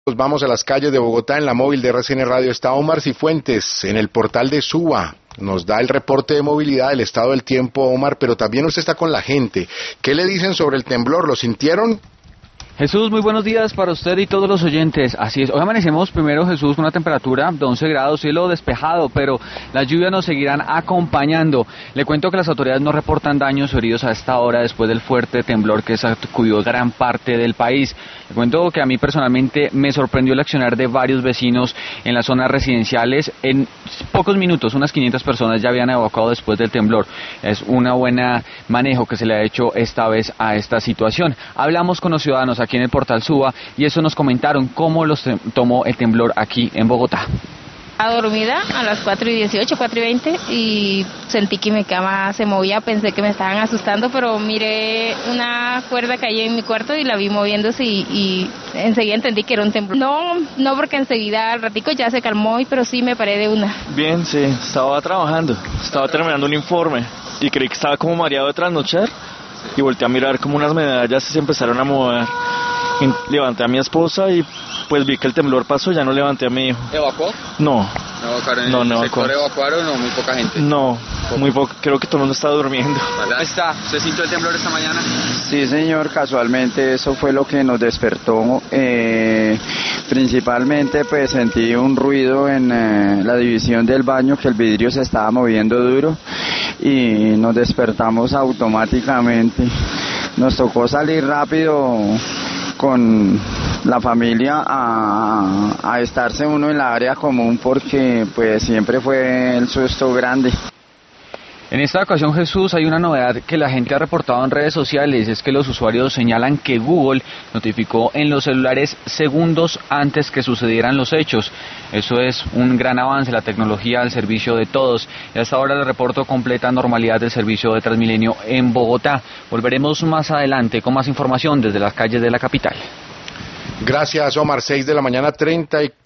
Vamos a las calles de Bogotá. En la móvil de RCN Radio está Omar Cifuentes en el portal de Suba. Nos da el reporte de movilidad del estado del tiempo, Omar, pero también usted está con la gente. ¿Qué le dicen sobre el temblor? ¿Lo sintieron? Jesús, muy buenos días para usted y todos los oyentes. Así es, hoy amanecemos primero, Jesús, con una temperatura de 11 grados, cielo despejado, pero las lluvias nos seguirán acompañando. Le cuento que las autoridades no reportan daños o heridos a esta hora después del fuerte temblor que sacudió gran parte del país. Le cuento que a mí personalmente me sorprendió el accionar de varios vecinos en las zonas residenciales. En pocos minutos, unas 500 personas ya habían evacuado después del temblor. Es una buena manejo que se le ha hecho esta vez a esta situación. Hablamos con los ciudadanos aquí en el portal Suba y eso nos comentaron cómo los tomó el temblor aquí en Bogotá. Dormida a las 4:18, 4:20 y sentí que mi cama se movía, pensé que me estaban asustando, pero miré una cuerda que hay en mi cuarto y la vi moviéndose y enseguida entendí que era un temblor. No porque enseguida al ratico ya se calmó, pero sí me paré de una. Bien, sí, estaba trabajando, estaba terminando un informe y creí que estaba como mareado de trasnochar y volteé a mirar como unas medallas se empezaron a mover. Levanté a mi esposa y pues vi que el temblor pasó, ya no levanté a mi hijo. ¿Evacuó? No. ¿No evacuaron en el sector evacuaron o muy poca gente? No, muy poco, creo que todo el mundo estaba durmiendo. ¿Verdad? ¿Usted sintió el temblor esta mañana? Sí, señor, casualmente eso fue lo que nos despertó. Principalmente pues sentí un ruido en la división del baño, que el vidrio se estaba moviendo duro y nos despertamos automáticamente. Nos tocó salir rápido con la familia a estarse uno en la área común porque pues siempre fue el susto grande. En esta ocasión, Jesús, hay una novedad que la gente ha reportado en redes sociales, es que los usuarios señalan que Google notificó en los celulares segundos antes que sucedieran los hechos. Eso es un gran avance, la tecnología al servicio de todos. Y hasta ahora el reporto completa normalidad del servicio de Transmilenio en Bogotá. Volveremos más adelante con más información desde las calles de la capital. Gracias, Omar. 6 de la mañana, 34.